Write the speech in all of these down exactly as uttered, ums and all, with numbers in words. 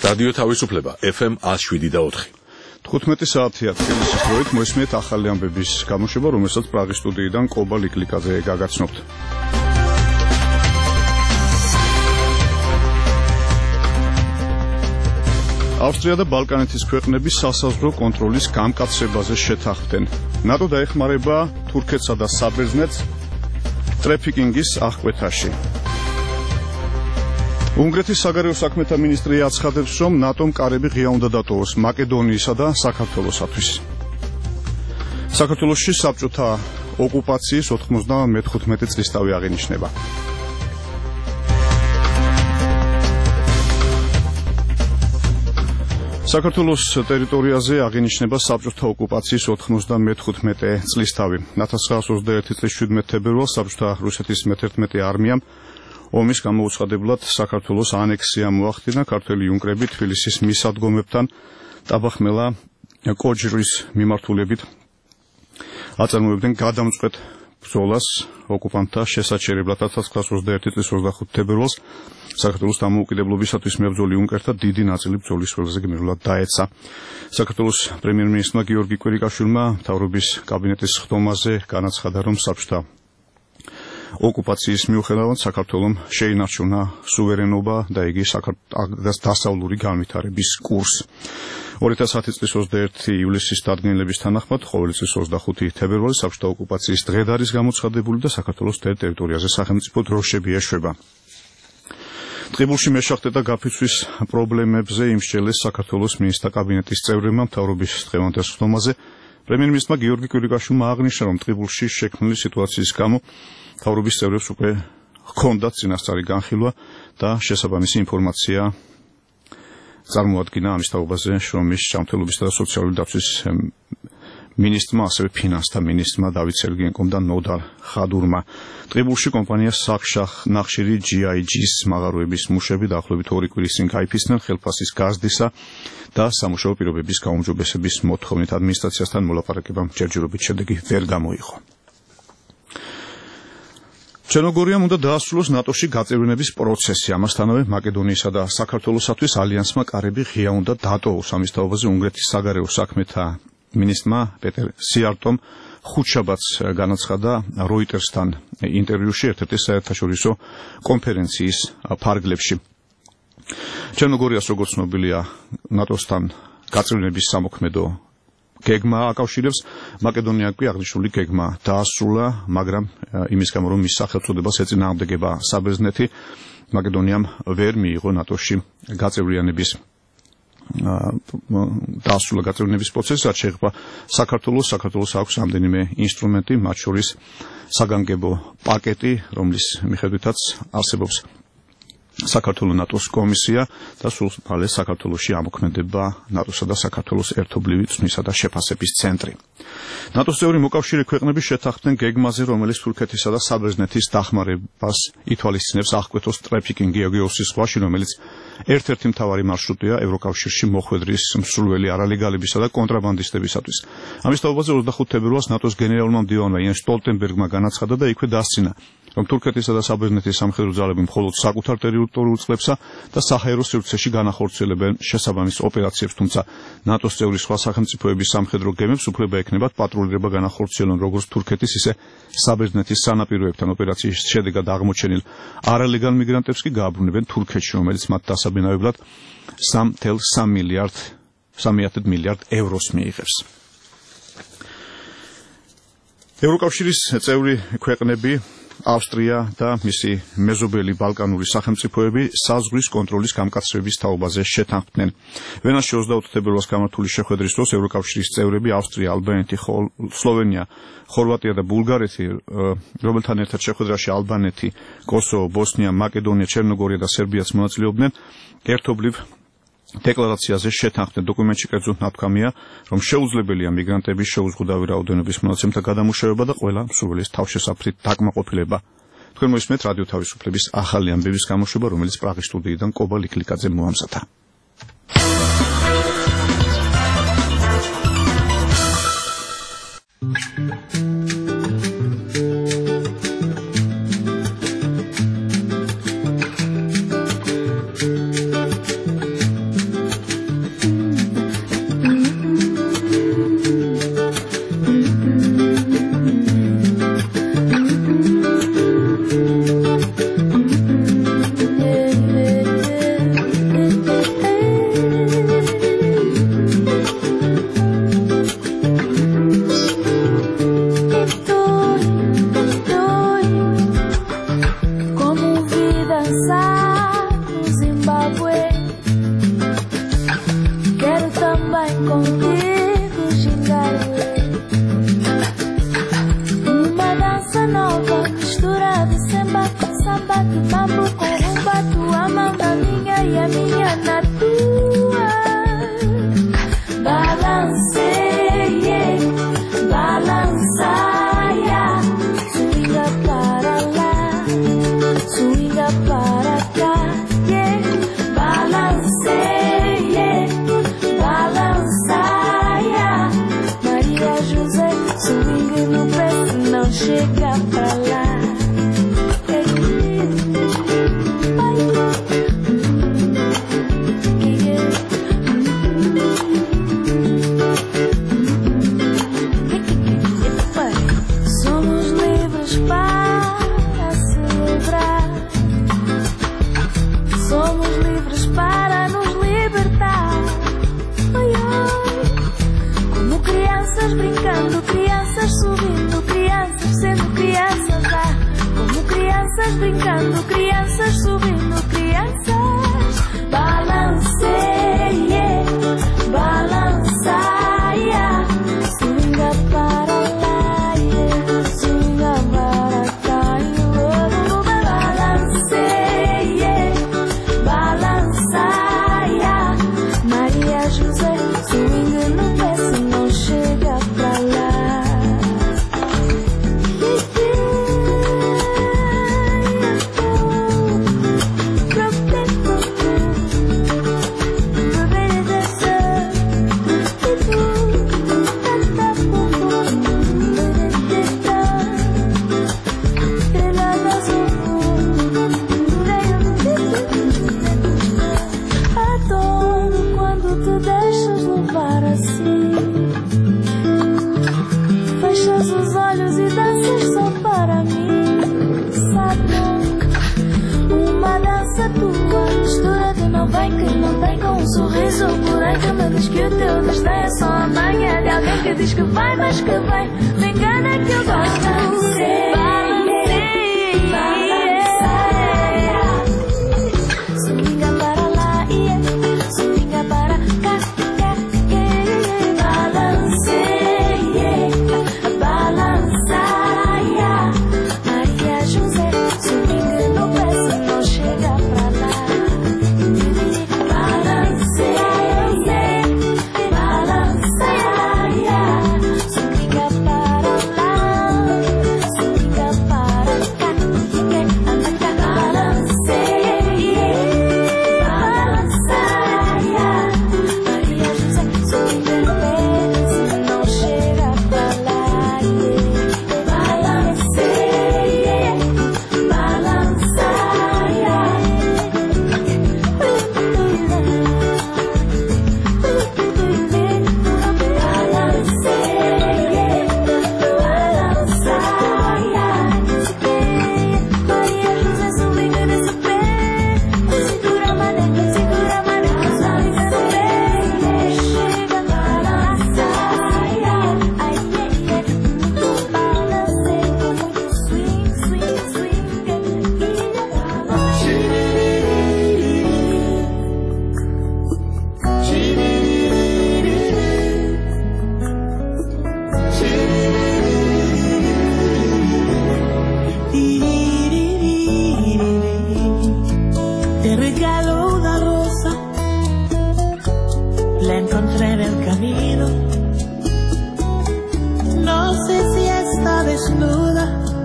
რადიო თავისუფლება ეფ ემ one oh seven და four. თხუთმეტი საათია თბილისის დროით მოისმენთ ახალი ამბების გამოშვება, რომელსაც პრაღის სტუდიიდან კობა ლიკლიკაძე გაგაცნობთ. ავსტრია და ბალკანეთის ქვეყნები სასაზღვრო კონტროლის გამკაცებაზე შეთანხმდნენ. ნატო დაეხმარება თურქეთსა და საბერძნეთს ტრაფიკინგის აღკვეთაში. უნგრეთის საგარეო საქმეთა მინისტრი აცხადებს, რომ ნატომ კარები ღია უნდა დატოვოს მაკედონიისა და საქართველოსათვის. საქართველოში საბჭოთა ოკუპაციის ოთხმოცდამეხუთმეტი წლისთავი აღინიშნება. საქართველოს ტერიტორიაზე აღინიშნება საბჭოთა ოკუპაციის ოთხმოცდამეხუთმეტი წლისთავი. ოქროს ცხრაას ოცდაერთი წლის შვიდმეტ თებერვალს საბჭოთა რუსეთის მეთერთმეტე არმიამ ომის გამოუცხადებლად საქართველოს ანექსია მოახდინა. ქართველი იუნკრები თბილისის მისადგომებთან ტაბახმელა კოჯრის მიმართულებით აწარმოებდნენ გადამწყვეტ ბრძოლას ოკუპანტთა შესაჩერებლად. ოქროს ცხრაას ოცდაერთი წლის ოცდახუთი თებერვალს საქართველოს დამოუკიდებლობისათვის მებრძოლი იუნკერთა დიდი ნაწილი ბრძოლის ველზე გმირულად დაეცა. საქართველოს პრემიერ-მინისტრმა გიორგი კვირიკაშვილმა მთავრობის კაბინეტის ხდომაზე განაცხადა, რომ საბჭოთა ოკუპაციის მიუხედავად საქართველომ შეინარჩუნა სუვერენობა და იგი საქართველოს დასავლური განვითარების კურსი. ორი ათას ათი წლის ოცდაერთი ივლისის დადგენილების თანახმად ყოველი წლის ოცდახუთი თებერვალი საბჭოთა ოკუპაციის დღედ არის გამოცხადებული და საქართველოს ტერიტორიაზე სახელმწიფო დროშები ეშვება. ტყიბულში მეშახტე და გაფიცვის პრობლემებზე იმსჯელეს საქართველოს მინისტრთა კაბინეტის წევრებმა მთავრობის დღევანდელ ხდომაზე. პრემიერ-მინისტრმა გიორგი კვირიკაშვილმა აღნიშნა, რომ ტყიბულში შექმნილი სიტუაციის გამო მთავრობის წევრებს უკვე ჰქონდათ წინასწარი განხილვა და შესაბამისი ინფორმაცია წარმოადგინა ამის თაობაზე შრომის ჯანმრთელობისა და სოციალური დაცვის მინისტრმა, ასევე ფინანსთა მინისტრმა დავით სერგიენკომ და ნოდარ ხადურმა. ტყიბულში კომპანია საქშახ ნახშირი ჯი აი ჯის მაღაროების მუშები დაახლოებით ორი კვირის წინ გაიფიცნენ ხელფასის გაზრდისა და სამუშაო პირობების გაუმჯობესების მოთხოვნით. ადმინისტრაციასთან მოლაპარაკებამ ჯერჯერობით შედეგი ვერ გამოიღო. ჩერნოგორიამ უნდა დაასრულოს ნატოში გაწევრიანების პროცესი. ამასთანავე მაკედონიისა და საქართველოსათვის ალიანსმა კარები ღია უნდა დატოვოს. ამის თაობაზე უნგრეთის საგარეო საქმეთა მინისტრმა პეტერ სიარტომ ხუთშაბათს განაცხადა როიტერსთან ინტერვიუში ერთ-ერთი საერთაშორისო კონფერენციის ფარგლებში. ჩერნოგორიას, როგორც ცნობილია, ნატოსთან გაწევრიანების სამოქმედო გეგმა აკავშირებს. მაკედონიამ კი აღნიშნული გეგმა დაასრულა, მაგრამ იმის გამო, რომ მის სახელწოდებას ეწინააღმდეგება საბერძნეთი, მაკედონიამ ვერ მიიღო ნატოში გაწევრიანების დაასრულა გაწევრიანების პროცესი, რაც შეეხება საქართველოს. საქართველოს აქვს რამდენიმე ინსტრუმენტი, მათ შორის საგანგებო პაკეტი, რომლის მიხედვითაც არსებობს საქართველოს ნატოს კომისია და სულ მალე საქართველოში ამოქმედება ნატოსა და საქართველოს ერთობლივი წვნისა და შეფასების ცენტრი. ნატოს წევრი მოკავშირე ქვეყნები შეთანხმდნენ გეგმაზე, რომელიც თურქეთისა და საბერძნეთის დახმარებას ითვალისწინებს აღკვეთოს ტრაფიკინგი ეგეოსის ზღვაში, რომელიც ერთ-ერთი მთავარი მარშრუტია ევროკავშირში მოხვედრის მსურველი არალეგალებისა და კონტრაბანდისტებისათვის. ამის თაობაზე ოცდახუთი თებერვალს ნატოს გენერალურმა მდივანმა იენს სტოლტენბერგმა განაცხადა და იქვე დასცინა, რომ თურქეთისა და საბერძნეთის სამხედრო ძალები მხოლოდ საკუთარ ტერიტორიულ წყლებსა და საჰაერო სივრცეში განახორციელებენ შესაბამის ოპერაციებს, თუმცა ნატოს წევრი სხვა სახელმწიფოების სამხედრო გემებს უფლება ექნებათ პატრულირება განახორციელონ როგორც თურქეთის, ისე საბერძნეთის სანაპიროებთან. ოპერაციის შედეგად აღმოჩენილ არალეგალ მიგრანტებს კი გააბრუნებენ თურქეთში, რომელიც მათ დასაბინავებლად სამი ათეული სამი მილიარდ ევროს მიიღებს. ევროკავშირის წევრი ქვეყნები ავსტრია და მისი მეზობელი ბალკანური სახელმწიფოები საზღვრის კონტროლის გამკაცრების თაობაზე შეთანხმდნენ. ვენაში ოცდაოთხ თებერვალს გამართული შეხვედრის დროს ევროკავშირის წევრები ავსტრია, ალბანეთი, სლოვენია, ხორვატია და ბულგარეთი, რომელთან ერთად შეხვედრაში ალბანეთი, კოსოვო, ბოსნია, მაკედონია, ჩერნოგორია და სერბიაც მონაწილეობდნენ, ერთობლივ დეკლარაციაზე შეთანხმდნენ. დოკუმენტში კერძოდ ნათქვამია, რომ შეუძლებელია მიგრანტების შეუზღუდავი რაოდენობის მონაცემთა გადამუშავება და ყველა მსურველის თავშესაფრით დაკმაყოფილება. თქვენ მოისმენთ რადიო თავისუფლების ახალი ამბების გამოშვება, რომელიც პრაღის სტუდიიდან კობა ლიკლიკაძე მოამზადა. José, swing no pé não chega pra lá. Somos livres para celebrar. Somos livres para nos libertar. Oi, oi. Como crianças brincando, crianças subindo, crianças sendo crianças lá. Como crianças brincando, crianças subindo, crianças. Balanceie, balançaia, swinga para lá, yeah. Swinga para cá, oh, balanceie, balançaia, Maria José, swing no pé se não chega pra lá. Adoro quando tu deixas levar assim. Fechas os olhos e danças só para mim. Sabe, uma dança tua, mistura de não vem que não tem, com um sorriso porém que me diz que o teu desdém é só a manha de alguém que diz que vai, mas que vem. Me engana que eu gosto de você. Swinga para lá, yeah. Swinga para cá, cá, yeah. Balanceie, balançaia, Maria José, swinga no pé se não chega pra lá. Balanceie, balançaia, swinga para lá, swinga para cá, anda cá, balanceie, balançaia, Maria José, swinga no pé se não chega pra lá. Balanceie, balançaia, Maria José, swinga nesse pé. Segura a maneca, segura a maneca, swinga no pé. Chega, balançaia, ai, muito balanceio, muito swing, swing, swing, Te regalo una rosa, la encontré en el camino. No sé si está desnuda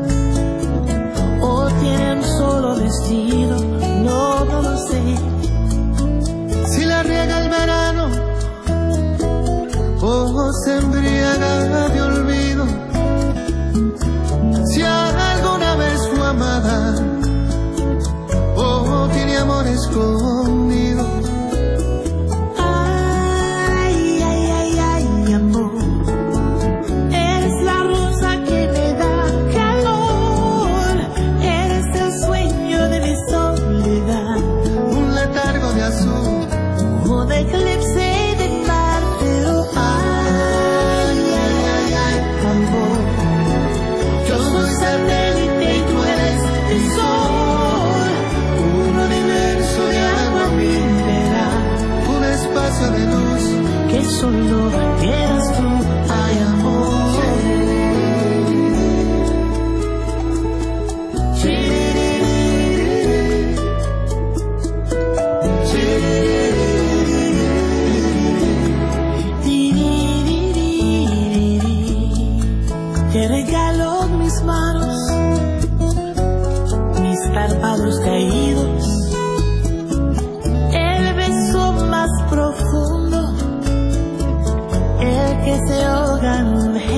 o tiene un solo vestido, no, no lo sé. Si la riega el verano o se embriaga de olvido, si alguna vez fue amada o tiene amor escondido. Ay, ay, ay, ay, amor, eres la rosa que me da calor, eres el sueño de mi soledad, Un letargo de azul, un eclipse de mar, pero ay, ay, ay, ay, amor, yo soy satélite y tú eres el sol, un universo de agua mineral, un espacio de luz. que solo eres tú, ay, amor. Te regalo mis manos, mis párpados caídos, el beso más profundo, el que se ahoga en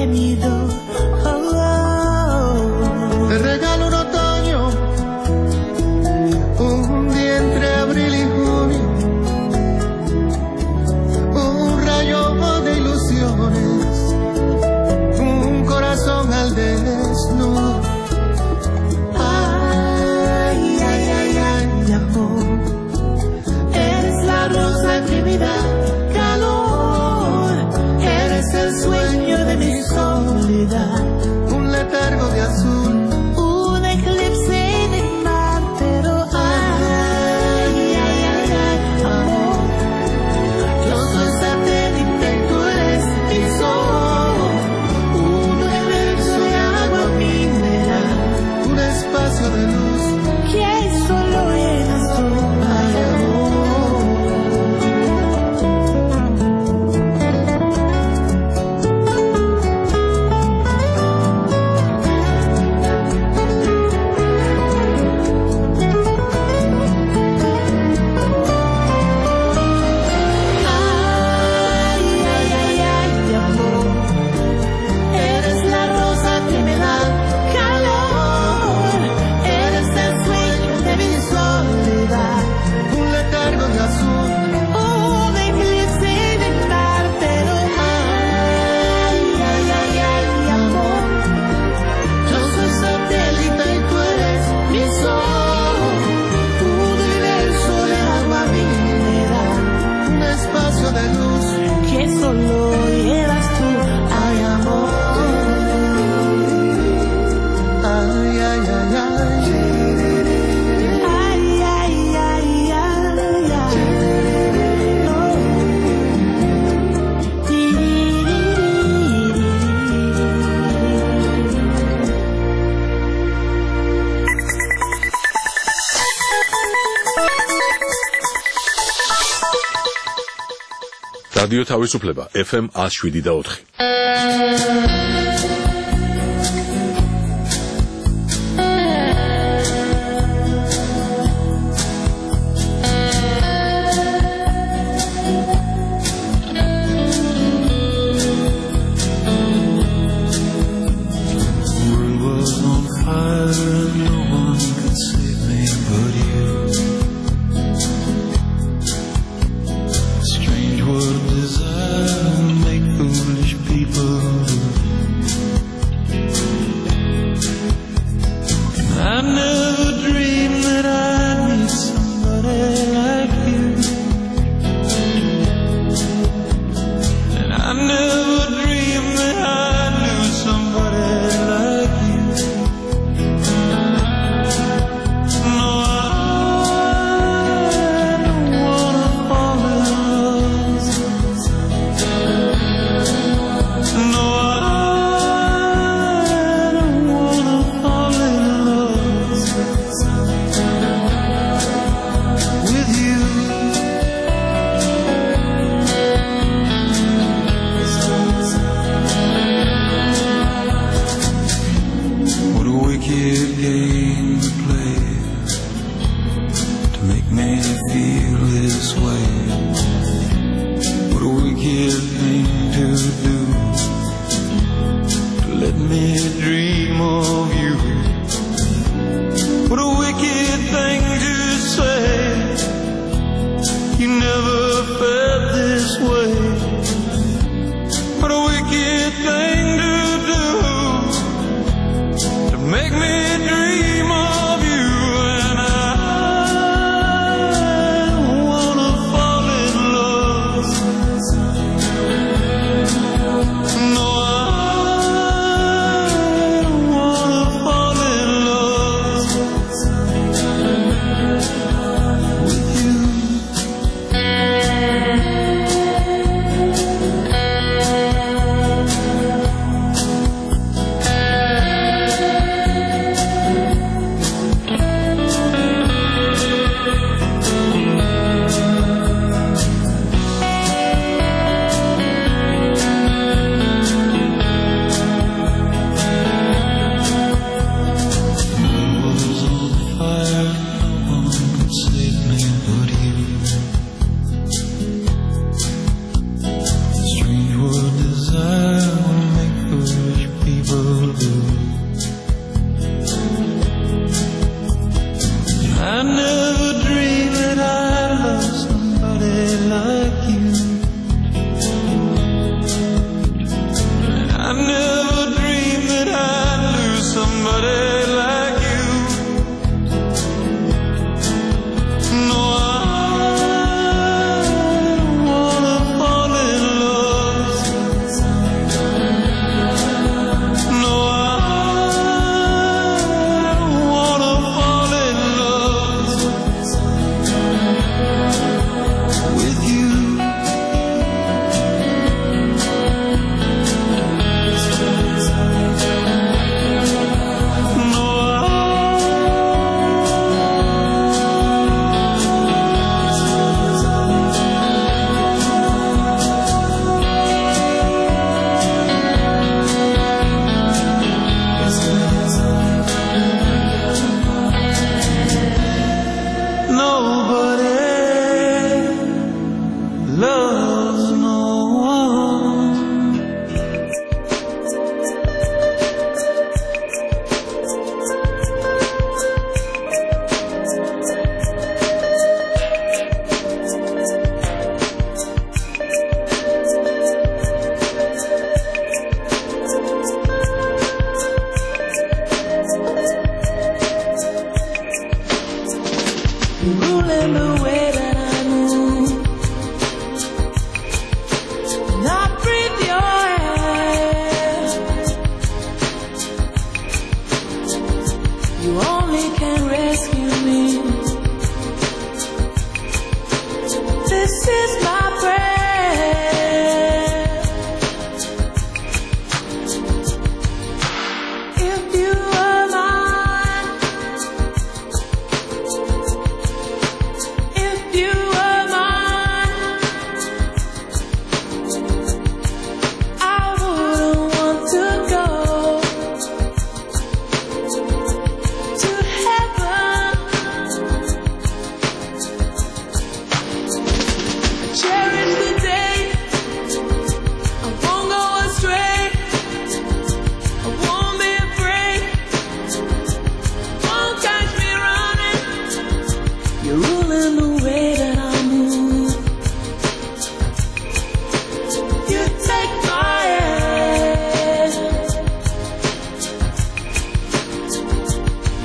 რადიო თავისუფლება ეფ ემ one oh seven და four.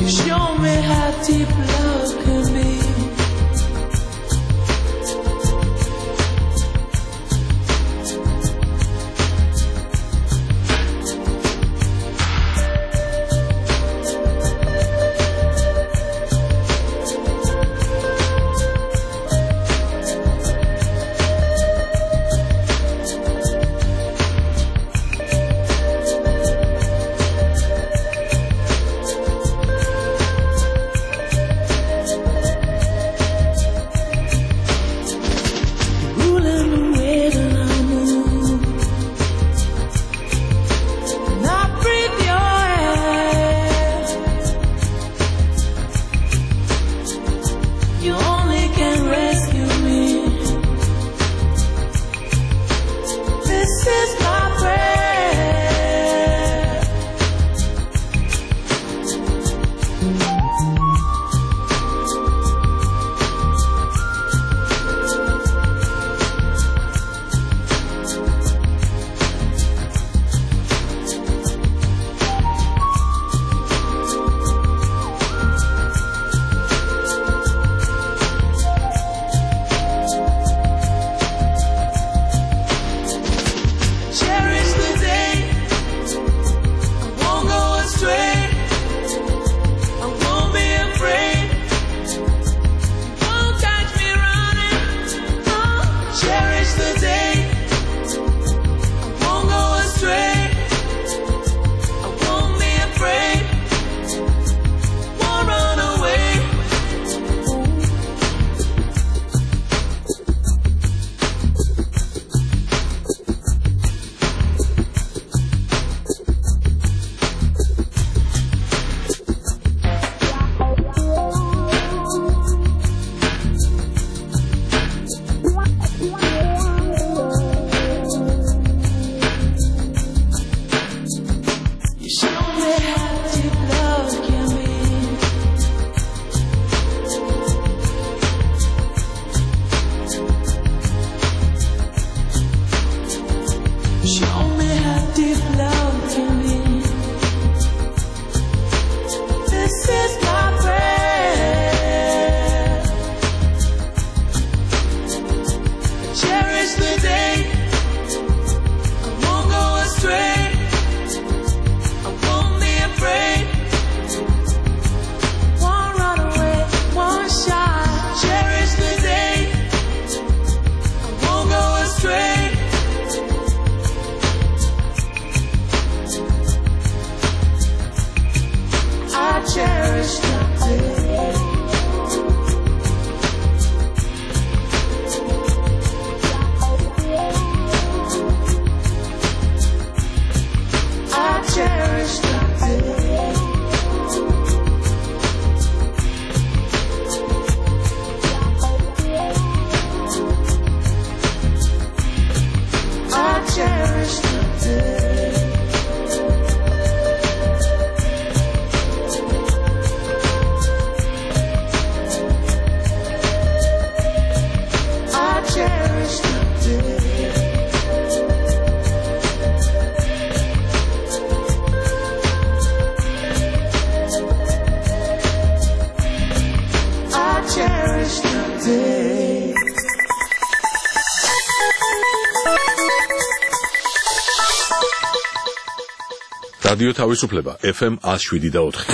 რადიო თავისუფლება ეფ ემ one oh seven და four.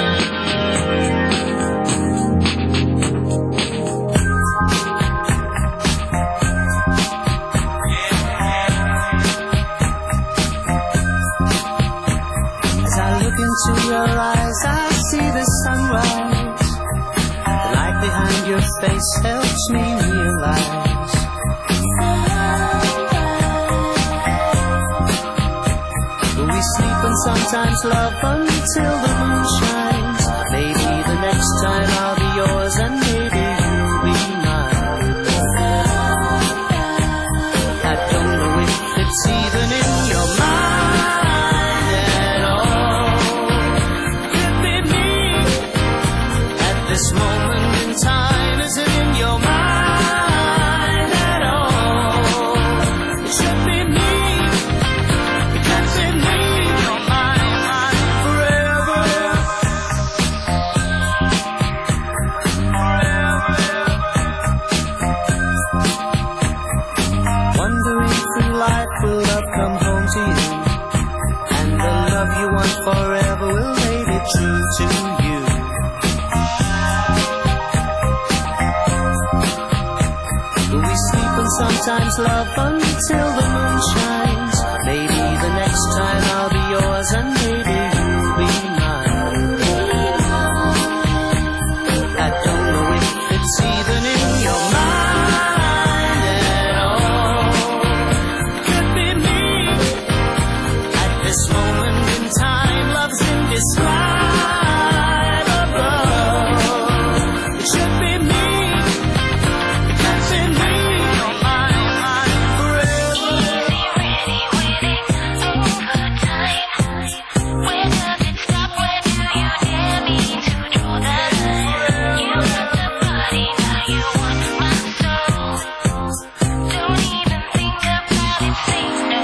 As I look into your eyes, I see the sunrise. The light behind your face helps me realize we sleep and sometimes love until the moon shines. Maybe the next time I'll be yours and maybe you'll be mine. I don't know if it's even in your mind at all. Could be me at this moment in time. Is it in your mind at all? It should be me. It can't be me. love you want forever will make it true to you. We sleep and sometimes love until the moon shines. Maybe the next time I'll be yours and maybe you'll be mine. I don't know if it's even in your mind at all. Could be me. At this moment in time, love's indescribable. It should be me. It can't be me. You're mine, mine forever. Where does it stop? Where do you dare me to draw the line? You got the body, now you want my soul. Don't even think about it, say no.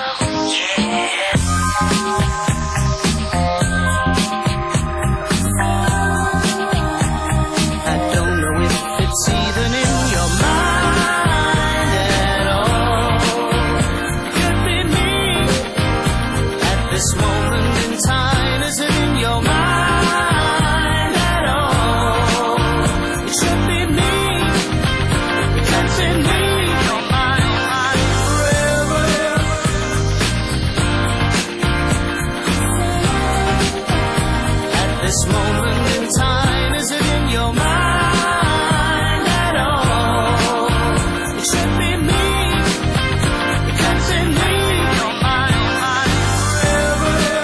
I don't know if it's even in your mind at all. Could be me. At this moment in time, is it in your mind at all? It should be me. It can't be me. You're mine, mine forever. At this moment in time, is it in your mind at all? It should be me. It can't be me. You're mine, mine forever.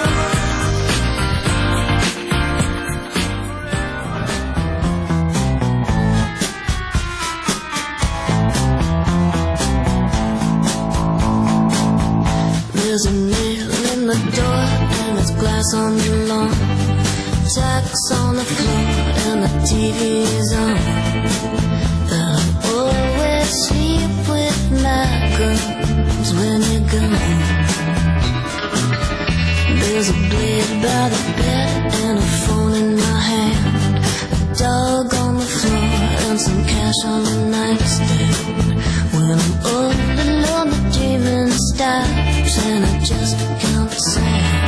There's a nail in the door and there's glass on the lawn. Tacks on the floor and the T V's on. I'll always sleep with my gums when you're gone. There's a blade by the bed and a phone in my hand. A dog on the floor and some cash on the nightstand. When I'm all alone, the dreaming stops and I just count sand.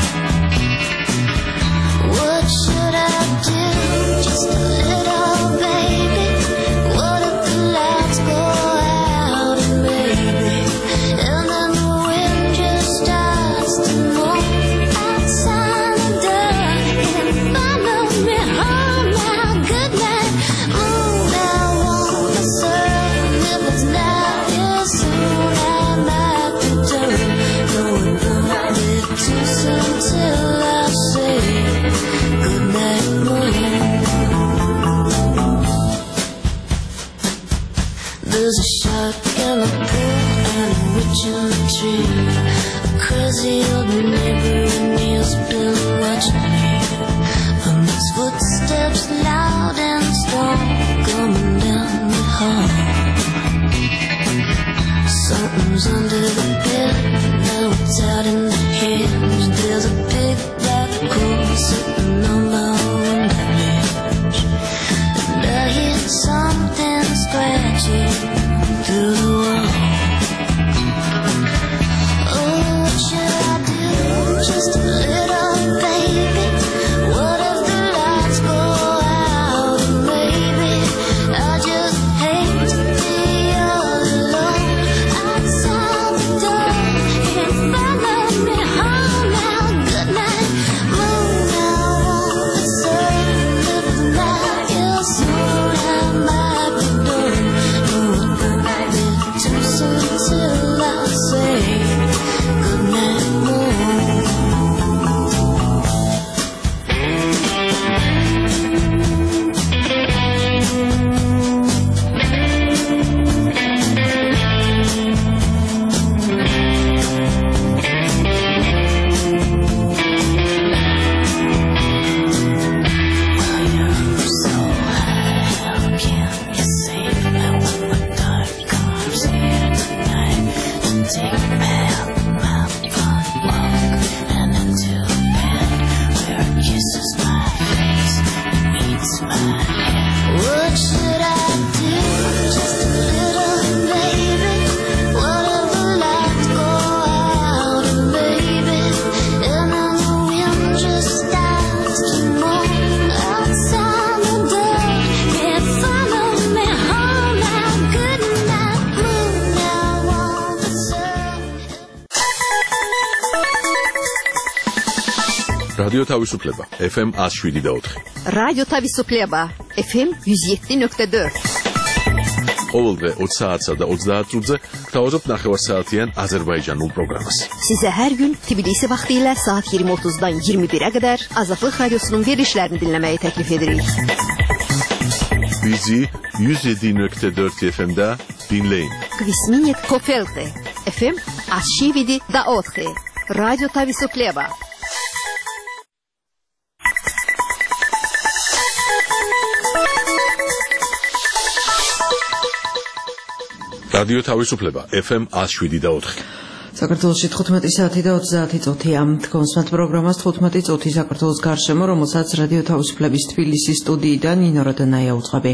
What should I do? Just a little baby. What if the lights go out and maybe, and then the wind just starts to move outside the door and follow me home now. Good night, moon. I want the sun. If it's not here soon, I'm at the door. No, it won't be too soon till I say good night, moon. There's a shark in the pool and a witch in the tree. A crazy old neighbor and he's been watching me. And his footsteps loud and strong coming down the hall. Something's under the bed, now it's out in the hinge. There's a big black hole sitting on my window ledge. And I hear something scratching through the wall. Oh, what should I do? Just a little baby. What if the lights go out and maybe I just hate to be all alone outside the door. And follow me home now. Good night, moon. I want the sun. If it's not here soon, I'm at the door. No, it won't be too soon till I say good night, moon. What if the lights go out and baby, and then the wind რადიო თავისუფლება ეფ ემ one oh seven point four. რადიო თავისუფლება ეფ ემ one oh seven point four. ყოველდღე opt საათსა და ოცდაათ წუთზე გთავაზობთ ნახევარსაათიან აზერბაიჯანულ პროგრამას. Size her gün Tbilisi vaxtiyle saat yirmi otuzdan yirmi bire kadar Azadlık Radyosu'nun verilişlerini dinlemeyi teklif ederiz. Bizi one oh seven point four F M'da dinleyin. Kvisminet Kofelte эф эм one oh seven point four. Radyo Tavisupleba. რადიო თავისუფლება ეფ ემ one oh seven point four. საქართველოში თხუთმეტი საათი და ოცდაათი წუთია. კონსმათ პროგრამას თხუთმეტი წუთი საქართველოს გარშემო, რომელსაც რადიო თავისუფლების თბილისის სტუდიიდან ნინო როდანაია უწყობი.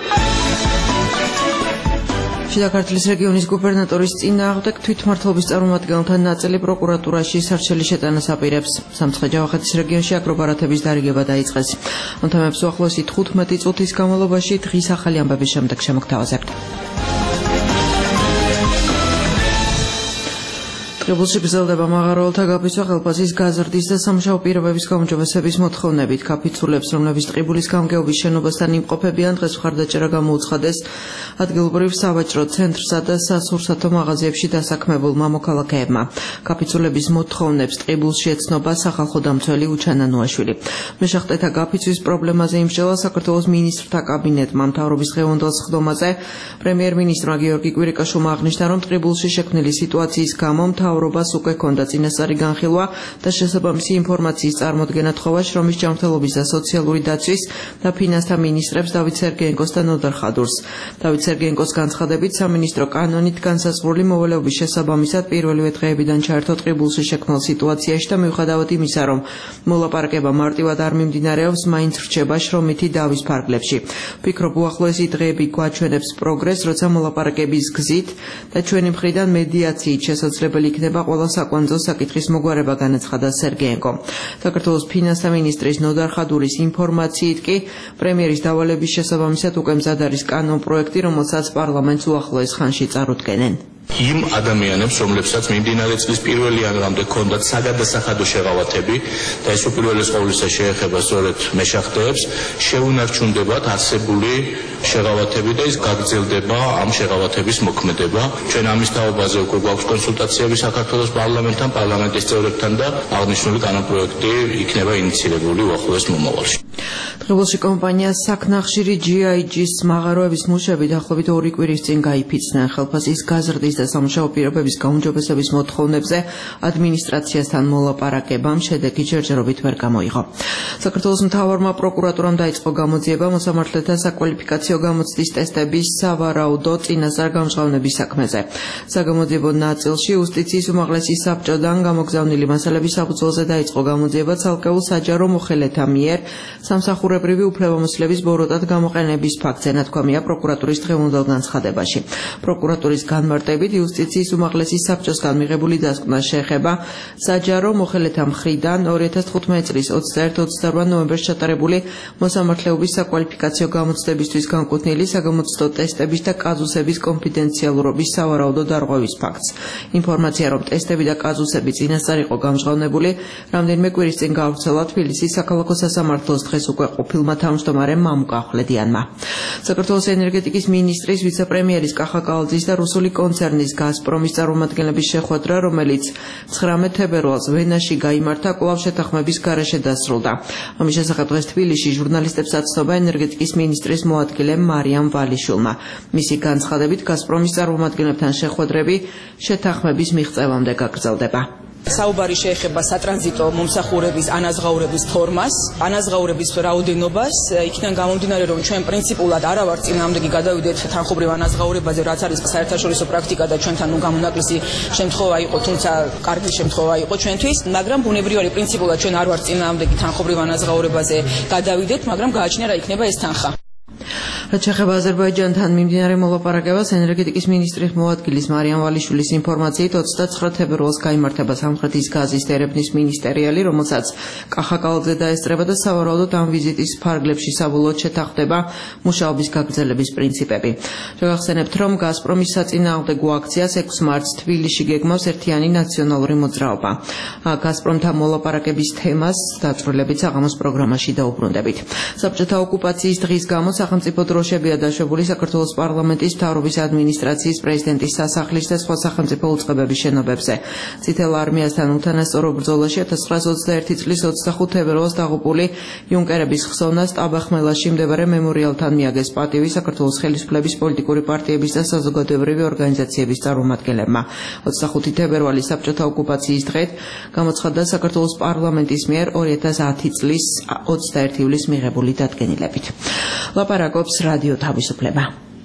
შიდა ქართლის რეგიონის გუბერნატორის წინააღმდეგ თვითმმართველობის წარმომადგენელთა ნაწილი პროკურატურაში სარჩელი შეტანას აპირებს. სამცხე-ჯავახეთის რეგიონში აგრობარათების დარიგება დაიწყეს. ამ თემებს უახლოესი თხუთმეტი წუთის განმავლობაში დღის ახალი ამბების შემდეგ შემოგთავაზებთ. ტყიბულში გრძელდება მაღაროელთა გაფიცვა ხელფასის გაზრდის და სამუშაო პირობების გაუმჯობესების მოთხოვნებით. გაფიცულებს, რომლებიც ტყიბულის გამგეობის შენობასთან იმყოფებიან, დღეს მხარდაჭერა გამოუცხადეს ადგილობრივ სავაჭრო ცენტრსა და სასურსათო მაღაზიებში დასაქმებულმა მოქალაქეებმა. გაფიცულების მოთხოვნებს ტყიბულში ეცნობა სახალხო დამცველი უჩანა ნუაშვილი. მეშახტეთა გაფიცვის პრობლემაზე იმსჯელა საქართველოს მინისტრთა კაბინეტმა. მთავრობის დღევანდელ სხდომაზე პრემიერ-მინისტრმა გიორგი კვირიკაშვილმა აღნიშნა, რომ ტყიბულში შექმნილი სიტუაციის გამო მთავრობას უკვე ჰქონდა წინასწარი განხილვა და შესაბამისი ინფორმაციის წარმოდგენა თხოვა შრომის ჯანმრთელობის და სოციალური დაცვის და ფინანსთა მინისტრებს დავით სერგეენკოს და ნოდარ ხადურს. დავით სერგეენკოს განცხადებით, სამინისტრო კანონით განსაზღვრული მოვალეობის შესაბამისად პირველივე დღეებიდან ჩაერთო ტყიბულში შექმნილ სიტუაციაში და მიუხედავად იმისა, რომ მოლაპარაკება მარტივად არ მიმდინარეობს, მაინც რჩება შრომითი დავის ფარგლებში. ვფიქრობ, უახლოესი დღეები გვაჩვენებს პროგრესს, როცა მოლაპარაკების გზით და ჩვენი მხრიდან მედიაციით შესაძლებელი იქნება ყველა საკვანძო საკითხის მოგვარება, განაცხადა სერგეენკო. საქართველოს ფინანსთა მინისტრის ნოდარ ხადურის ინფორმაციით კი პრემიერის დავალების შესაბამისად უკვე მზად არის კანონპროექტი, რომელსაც პარლამენტს უახლოეს ხანში წარუდგენენ. იმ ადამიანებს, რომლებსაც მიმდინარე წლის პირველი იანვრამდე ჰქონდათ საგადასახადო შეღავათები და ეს უპირველეს ყოვლისა შეეხება სწორედ მეშახტეებს, შეუნარჩუნდებათ არსებული შეღავათები და ის გაგრძელდება ამ შეღავათების მოქმედება. ჩვენ ამის თაობაზე უკვე გვაქვს კონსულტაციები საქართველოს პარლამენტთან, პარლამენტის წევრებთან და აღნიშნული კანონპროექტი იქნება ინიციირებული უახლოეს მომავალში. ტყიბულში კომპანია საქნახშირი ჯი აი ჯის მაღაროების მუშები დაახლოებით ორი კვირის წინ გაიფიცნენ. ხელფასის გაზრდის და სამუშაო პირობების გაუმჯობესების მოთხოვნებზე ადმინისტრაციასთან მოლაპარაკებამ შედეგი ჯერჯერობით ვერ გამოიღო. საქართველოს მთავარმა პროკურატურამ დაიწყო გამოძიება მოსამართლეთა საკვალიფიკაციო გამოცდის ტესტების სავარაუდო წინასწარ-გამჟღავნების საქმეზე. საგამოძიებო ნაწილში იუსტიციის უმაღლესი საბჭოდან გამოგზავნილი მასალების საფუძველზე დაიწყო გამოძიება ცალკეულ საჯარო მოხელეთა მიერ სამსახურებრივი უფლებამოსილების ბოროტად გამოყენების ფაქტზე, ნათქვამია პროკურატურის დღევანდელ განცხადებაში. პროკურატურის განმარტებით იუსტიციის უმაღლესი საბჭოსგან მიღებული დასკვნა შეეხება საჯარო მოხელეთა მხრიდან ორი ათას თხუთმეტი წლის ოცდაერთი ოცდაორბა ნოემბერში ჩატარებული მოსამართლეობის საკვალიფიკაციო გამოცდებისთვის განკუთვნილი საგამოცდო ტესტების და კაზუსების კონფიდენციალურობის სავარაუდო დარღვევის ფაქტს. ინფორმაცია, რომ ტესტები და კაზუსები წინასწარ იყო გამჟღავნებული, რამდენიმე კვირის წინ გაავრცელა თბილისის საქალაქო სასამართლოს დღეს უკვე ყოფილმა თავმჯდომარემ მამუკა ახვლედიანმა. საქართველოს ენერგეტიკის მინისტრის, ვიცე-პრემიერის კახა კალაძის და რუსული კონცერნის გაზპრომის წარმომადგენლების შეხვედრა, რომელიც ცხრამეტ თებერვალს ვენაში გაიმართა, კვლავ შეთანხმების გარეშე დასრულდა. ამის შესახებ დღეს თბილისში ჟურნალისტებს აცნობა ენერგეტიკის მინისტრის მოადგილე მარიამ ვალიშვილმა. მისი განცხადებით, გაზპრომის წარმომადგენლებთან შეხვედრები შეთანხმების მიღწევამდე გაგრძელდება. საუბარი შეეხება სატრანზიტო მომსახურების ანაზღაურების ფორმას, ანაზღაურების რაოდენობას, იქიდან გამომდინარე, რომ ჩვენ პრინციპულად არა ვართ წინააღმდეგი გადავიდეთ თანხმობრივ ანაზღაურებაზე, რაც არის საერთაშორისო პრაქტიკა და ჩვენთან ნუ გამონაკლისი შემთხვევა იყო, თუმცა კარგი შემთხვევა იყო ჩვენთვის, მაგრამ ბუნებრივი არის პრინციპულად ჩვენ არ ვართ წინააღმდეგი თანხმობრივ ანაზღაურებაზე გადავიდეთ, მაგრამ გააჩნია რა იქნება ეს თანხა. რაც შეეხება აზერბაიჯანთან მიმდინარე მოლაპარაკებას, ენერგეტიკის მინისტრის მოადგილის მარიამ ვალიშვილის ინფორმაციით ოცდაცხრა თებერვალს გაიმართება სამხრეთის გაზის ერებნის მინისტერიალი, რომელსაც კახაკალაძე დაესწრება და სავარაუდოდ ამ ვიზიტის ფარგლებში საბოლოოდ შეთანხმდება მუშაობის გაგრძელების პრინციპები. შევახსენებთ, რომ გაზპრომის საწინააღმდეგო აქციას ექვსი მარტს თბილისში გეგმავს ერთიანი ნაციონალური მოძრაობა. გაზპრომთან მოლაპარაკების თემას დაწვრილებით საღამოს პროგრამაში დაუბრუნდებით. საბჭოთა ოკუპაციის დღის გამო სახელმწიფო დროშებია დაშვებული საქართველოს პარლამენტის მთავრობის ადმინისტრაციის, პრეზიდენტის სასახლის და სხვა სახელმწიფო უწყებების შენობებზე. წითელ არმიასთან უთანასწორო ბრძოლაში ათას ცხრაას ოცდაერთი წლის ოცდახუთ თებერვალს დაღუპული იუნკერების ხსოვნას ტაბახმელაში მდებარე მემორიალთან მიაგეს პატივი საქართველოს ხელისუფლების პოლიტიკური პარტიების და საზოგადოებრივი ორგანიზაციების წარმომადგენლებმა. ოცდახუთი თებერვალი საბჭოთა ოკუპაციის დღედ გამოცხადდა საქართველოს პარლამენტის მიერ ორი ათას ათი წლის ოცდაერთი ივლისს მიღებული დადგენილებით. ლაპარაკობს რადიო თავისუფლება.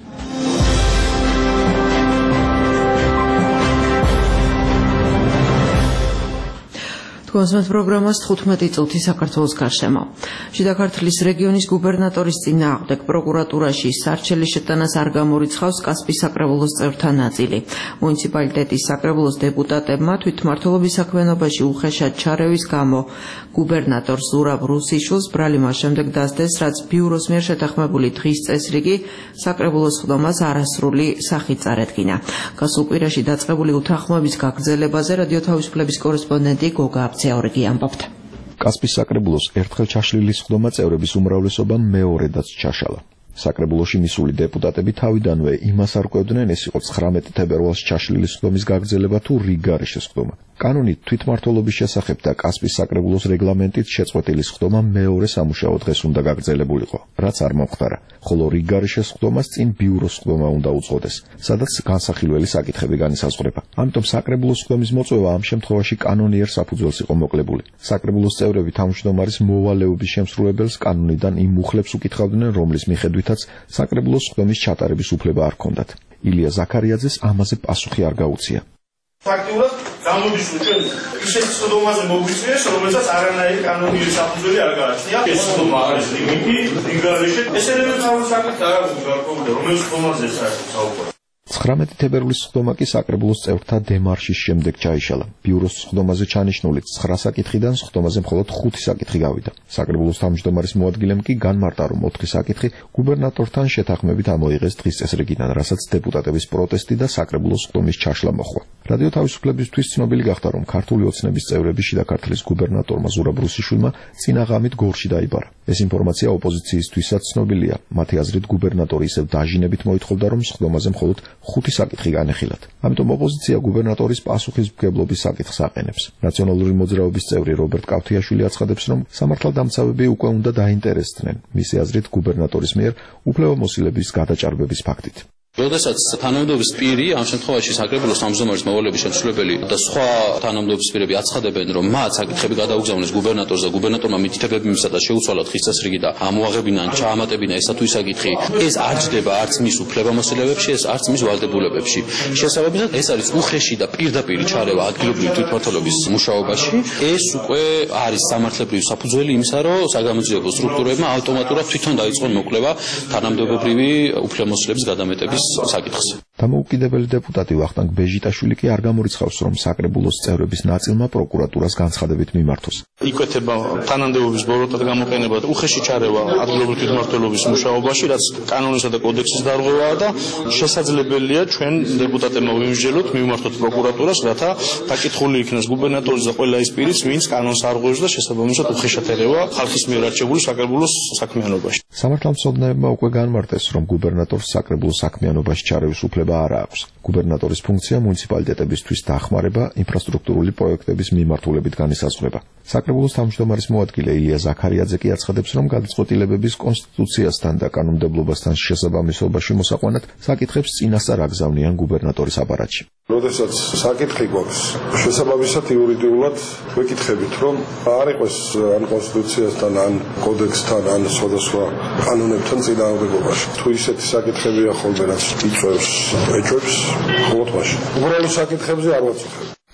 კონსმეთ პროგრამას თხუთმეტი წუთი საქართველოს გარშემო. შიდა ქართლის რეგიონის გუბერნატორის წინააღმდეგ პროკურატურაში სარჩელის შეტანას არ გამორიცხავს კასპიის საკრებულოს წევრთა ნაწილი. მუნიციპალიტეტის საკრებულოს დეპუტატებმა თვითმმართველობის საქმიანობაში უხეშად ჩარევის გამო გუბერნატორ ზურაბ რუსიშვილს ბრალი მას შემდეგ დასდეს, რაც ბიუროს მიერ შეთანხმებული დღის წესრიგი საკრებულოს ხდომას არასრული სახით წარედგინა. გასულ კვირაში დაწყებული უთანხმოების გაგრძელებაზე რადიო თავისუფლების კორესპონდენტი გოგა აბცეორგი ამბობთ. კასპიის საკრებულოს ერთხელ ჩაშლილი ხდომა წევრების უმრავლესობამ მეორედაც ჩაშალა. საკრებულოში მისული დეპუტატები თავიდანვე იმას არ ყვევდნენ, ეს იყო ცხრამეტი თებერვალს ჩაშლილი ხდომის გაგრძელება თუ რიგგარეშეს ხდომა. კანონით თვითმმართველობის შესახებ და კასპიის საკრებულოს რეგლამენტით შეწყვეტილი ხდომა მეორე სამუშაო დღეს უნდა გაგრძელებულიყო, რაც არ მომხდარა, ხოლო რიგგარეშეს ხდომას წინ ბიუროს ხდომა უნდა უწყოდეს, სადაც განსახილველი საკითხები განისაზღვრება. ამიტომ საკრებულოს ხდომის მოწვევა ამ შემთხვევაში კანონიერ საფუძველს იყო მოკლებული. საკრებულოს წევრები თავმჯდომარის მოვალეობის შემსრულებელს კანონიდან იმ მუხლებს უკითხავდნენ, რომლის მიხედვითაც საკრებულოს ხდომის ჩატარების უფლება არ ჰქონდათ. ილია ზაქარიაძეს ამაზე პასუხი არ გაუწია. ფაქტიურად გამოდის რომ ჩვენ ისეთ ხდომაზე მოგვიწვიეს, რომელსაც არანაირი კანონიერი საფუძველი არ გააჩნია. ეს ხდომა არის ლიმიტი, რიგგარეშე. ეს ელემენტარული საკითხი არ აქვს გარკვეული, რომელიც ხდომაზე საუბარია. ცხრამეტი თებერვლის ხდომა კი საკრებულოს წევრთა დემარშის შემდეგ ჩაიშალა. ბიუროს ხდომაზე ჩანიშნული ცხრა საკითხიდან ხდომაზე მხოლოდ ხუთი საკითხი გავიდა. საკრებულოს თავმჯდომარის მოადგილემ კი განმარტა, რომ ოთხი საკითხი გუბერნატორთან შეთანხმებით ამოიღეს დღის წესრიგიდან, რასაც დეპუტატების პროტესტი და საკრებულოს ხდომის ჩაშლა მოჰყვა. რადიო თავისუფლებისთვის ცნობილი გახდა, რომ ქართული ოცნების წევრები შიდა ქართლის გუბერნატორმა ზურაბ რუსიშვილმა წინა ღამით გორში დაიბარა. ეს ინფორმაცია ოპოზიციისთვისაც ცნობილია. მათი აზრით გუბერნატორი ისევ დაჟინებით მოითხოვდა, რომ ხდომაზე მხოლოდ ხუთი საკითხი განეხილათ. ამიტომ ოპოზიცია გუბერნატორის პასუხისმგებლობის საკითხს აყენებს. ნაციონალური მოძრაობის წევრი რობერტ კავთიაშვილი აცხადებს, რომ სამართალდამცავები უკვე უნდა დაინტერესდნენ მისი აზრით გუბერნატორის მიერ უფლებამოსილების გადაჭარბების ფაქტით. როდესაც თანამდებობის პირი, ამ შემთხვევაში საკრებულოს თავმჯდომარის მოვალეობის შემსრულებელი და სხვა თანამდებობის პირები აცხადებენ, რომ მათ საკითხები გადაუგზავნეს გუბერნატორს და გუბერნატორმა მითითებები მისცა და შეუცვალა დღის წესრიგი და ამოაღებინან, ჩაამატებინა ესა თუ ის საკითხი, ეს არ ჯდება არც მის უფლებამოსილებებში, ეს არც მის ვალდებულებებში. შესაბამისად, ეს არის უხეში და პირდაპირი ჩარევა ადგილობრივი თვითმმართველობის მუშაობაში. ეს უკვე არის სამართლებრივი საფუძველი იმისა, რომ საგამოძიებო სტრუქტურებმა ავტომატურად თვითონ დაიწყონ მოკვლევა თანამდებობრივი უფლებამოსილების გადამეტების საკითხს. დამოუკიდებელი დეპუტატი ვახტანგ ბეჟიტაშვილი კი არ გამორიცხავს, რომ საკრებულოს წევრების ნაწილმა პროკურატურას განცხადებით მიმართოს. იკვეთება თანამდებობის ბოროტად გამოყენება და უხეში ჩარევა ადგილობრივი თვითმმართველობის მუშაობაში, რაც კანონისა და კოდექსის დარღვევაა და შესაძლებელია ჩვენ დეპუტატებმა ვიმსჯელოთ, მივმართოთ პროკურატურას, რათა დაკითხული იქნას გუბერნატორის და ყველა ის პირის, ვინც კანონს არღვევს და შესაბამისად უხეშად ერევა ხალხის მიერ არჩეული საკრებულოს საქმიანობაში. სამართალმცოდნეებმა უკვე განმარტეს, რომ გუბერნატორს საკრებულოს საქმიანობაში ჩარევის უფლება არ აქვს. გუბერნატორის ფუნქცია მუნიციპალიტეტებისთვის დახმარება ინფრასტრუქტურული პროექტების მიმართულებით განისაზღვრება. საკრებულოს თავმჯდომარის მოადგილე ილია ზაქარიაძე კი აცხადებს, რომ გადაწყვეტილებების კონსტიტუციასთან და კანონმდებლობასთან შესაბამისობაში მოსაყვანად საკითხებს წინასწარ აგზავნიან გუბერნატორის აპარატში. როდესაც საკითხი გვაქვს, შესაბამისად იურიდიულად ვეკითხებით, რომ არ იყოს ან კონსტიტუციასთან, ან კოდექსთან, ან სხვადასხვა კანონებთან წინააღმდეგობაში. თუ ისეთი საკითხებია ხოლმე, რაც იწვევს, ეჭვებს, მხოლოდ მაშინ. უბრალო საკითხებზე არ ვაწუხებ.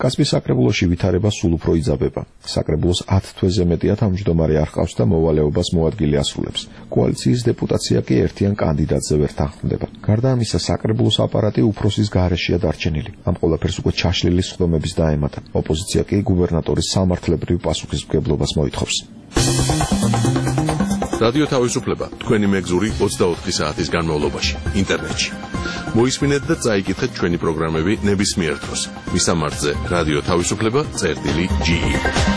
კასპიის საკრებულოში ვითარება სულ უფრო იძაბება. საკრებულოს ათ თვეზე მეტია თავმჯდომარე არ ჰყავს და მოვალეობას მოადგილე ასრულებს. კოალიციის დეპუტაცია კი ერთიან კანდიდატზე ვერ თანხმდება. გარდა ამისა, საკრებულოს აპარატი უფროსის გარეშეა დარჩენილი. ამ ყველაფერს უკვე ჩაშლილი სხდომების დაემატა. ოპოზიცია კი გუბერნატორის სამართლებრივ პასუხისმგებლობას მოითხოვს. რადიო თავისუფლება თქვენი მეგზური ოცდაოთხი საათის განმავლობაში ინტერნეტში. მოისმინეთ და წაიკითხეთ ჩვენი პროგრამები ნებისმიერ დროს. მისამართზე რადიო თავისუფლება წერტილი ჯი ი.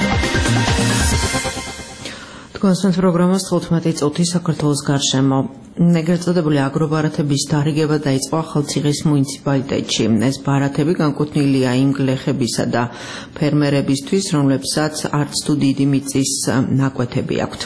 თქვენს პროგრამას თხუთმეტი წუთი საქართველოს გარშემო. ეგრეთ წოდებული აგრობარათების დარიგება დაიწყო ახალციხის მუნიციპალიტეტში. ეს ბარათები განკუთვნილია იმ გლეხებისა და ფერმერებისთვის, რომლებსაც არც თუ დიდი მიწის ნაკვეთები აქვთ.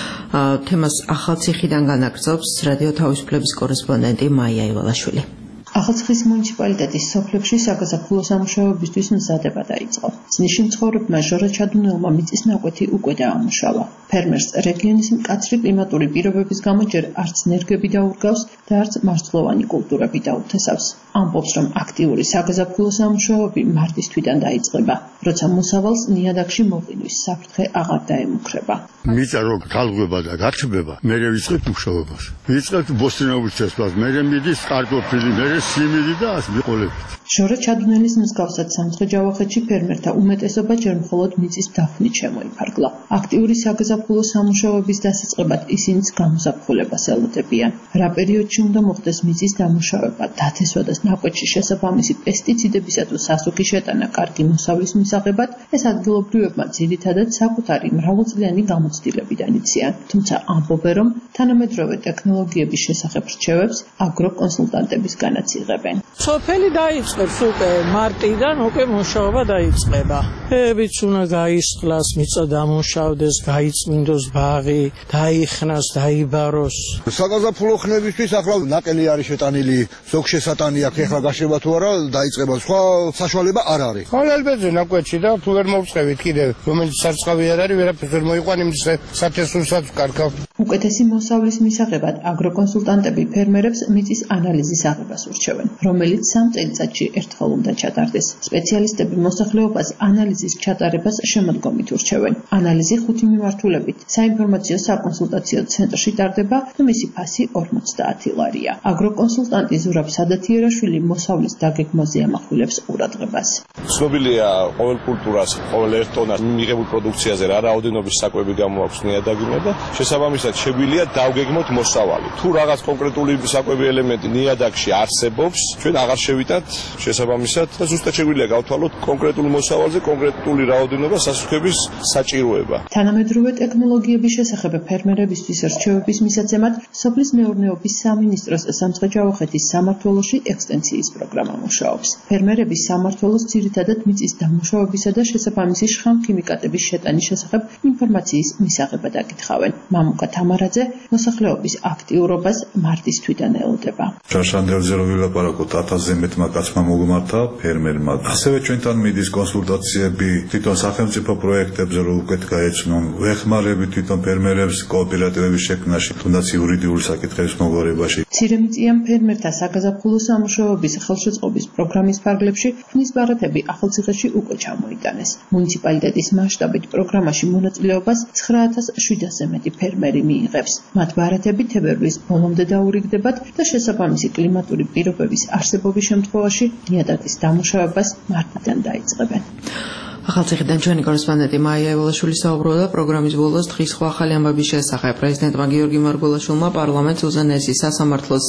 თემას ახალციხიდან განაგრძობს რადიო თავისუფლების კორესპონდენტი მაია ივალაშვილი. ახალციხის მუნიციპალიტეტის სოფლებში საგაზაფხულო სამუშაოებისთვის მზადება დაიწყო. წნიში მცხოვრებმა ჟორა ჩადუნელმა მიწის ნაკვეთი უკვე დაამუშავა. ფერმერს რეგიონის მკაცრი კლიმატური პირობების გამო ჯერ არც ნერგები დაურგავს და არც მარცვლოვანი კულტურები დაუთესავს. ამბობს, რომ აქტიური საგაზაფხულო სამუშაოები მარტის თვიდან დაიწყება, როცა მოსავალს ნიადაგში მოყინვის საფრთხე აღარ დაემუქრება. მიწა რო გალღვება და გაჩბება, მერე ვიწყებთ მუშაობას. ვიწყებთ ბოსტნეობის წესვლას, მერე მიდის კარტოფილი, მერე სიმინდი და ას მიყოლებით. ჟორა ჩადუნელის მსგავსად სამცხე-ჯავახეთში ფერმერთა უმეტესობა ჯერ მხოლოდ მიწის დაფნით შემოიფარგლა. აქტიური საგაზაფხულო სამუშაოების დასაწყებად ისინიც გამოზაფხულებას ელოდებიან. რა პერიოდში უნდა მოხდეს მიწის დამუშავება, დათესვა და ნაკვეთში შესაბამისი პესტიციდებისა თუ სასუქი შეტანა კარგი მოსავლის მისაღებად, ეს ადგილობრივებმა ძირითადად საკუთარი მრავალწლიანი გამოცდილებიდან იციან. თუმცა ამბობენ, რომ თანამედროვე ტექნოლოგიების შესახებ რჩევებს აგროკონსულტანტების განაწილებენ. სოფელი დაიწყებს უკვე მარტიდან, უკვე მუშაობა დაიწყება. ფერებიც უნდა გაისხლას, მიწა დამუშავდეს, გაიწმინდოს ბაღი, დაიხნას, დაიბაროს. საგაზაფხულო ხნებისთვის ახლა ნაკელი არის შეტანილი, ზოგ შესატანი აქვს, ეხლა გაშება თუ არა დაიწყება, სხვა საშუალება არ არის. ხალხელბეძე ნაკვეთში და თუ ვერ მოვწყევით კიდევ, რომელიც სარწყავი არ არის, ვერაფერს ვერ მოიყვანიმ სათესურსაც კარგავ. უკეთესი მოსავლის მისაღებად აგროკონსულტანტები ფერმერებს მიწის ანალიზის აღებას ურჩევენ, რომელიც სამ წელიწადში ერთხელ უნდა ჩატარდეს. სპეციალისტები მოსახლეობას ანალიზის ჩატარებას შემოდგომით ურჩევენ. ანალიზი ხუთი მიმართულებით საინფორმაციო საკონსულტაციო ცენტრში ტარდება და მისი ფასი ორმოცდაათი ლარია. აგროკონსულტანტი ზურაბ სადათიერაშვილი მოსავლის დაგეგმვაზე ამახვილებს ყურადღებას. ცნობილია ყოველ კულტურას, ყოველ ერთ ტონას მიღებულ პროდუქციაზე რა რაოდენობის საკვები გამოაქვს ნიადაგინა და შესაბამისად შეგვიძლია დავგეგმოთ მოსავალი. თუ რაღაც კონკრეტული საკვები ელემენტი ნიადაგში არსებობს, ჩვენ აღარ შევიტანთ შესაბამისად და ზუსტად შეგვიძლია გავთვალოთ კონკრეტულ მოსავალზე კონკრეტული რაოდენობა სასუქების საჭიროება. თანამედროვე ტექნოლოგიების შესახებ ფერმერებისთვის რჩევების მისაცემად სოფლის მეურნეობის სამინისტროს სამცხე-ჯავახეთის სამმართველოში ექსტენსიის პროგრამა მუშაობს. ფერმერები სამმართველოს ძირითადად მიწის დამუშავებისა და შესაბამისი შხამქიმიკატების შეტანის შესახებ ინფორმაციის მისაღებად აკითხავენ. მამუკა თამარაძე მოსახლეობის აქტიურობას მარტის თვიდან ელოდება. ჩარშანდელზე რო ვილაპარაკოთ ათასზე მეტმა კაცმა მოგმართა ფერმერმა. ასევე ჩვენთან მიდის კონსულტაციები თვითონ სახელმწიფო პროექტებზე რო უკეთ გაეცნონ, ვეხმარებით თვითონ ფერმერებს კოოპერატივების შექმნაში, თუნდაც იურიდიული საკითხების მოგვარებაში. ცირემიწიან ფერმერთა საგაზაფხულო სამუშაოების ხელშეწყობის პროგრამის ფარგლებში ხვნის ბარათები ახალციხეში უკვე ჩამოიტანეს. მუნიციპალიტეტის მასშტაბით პროგრამაში მონაწილეობას ცხრა ათას შვიდასზე მეტი ფერმერი მიიღებს. მათ ბარათები თებერვლის ბოლომდე დაურიგდებათ და შესაბამისი კლიმატური პირობების არსებობის შემთხვევაში ნიადაგის დამუშავებას მარტიდან დაიწყებენ. ახალციხიდან ჩვენი კორესპონდენტი მაია ივალაშვილი საუბრობდა პროგრამის ბოლოს დღის სხვა ახალი ამბების შესახებ. პრეზიდენტმა გიორგი მარგველაშვილმა პარლამენტს უზენაესის სასამართლოს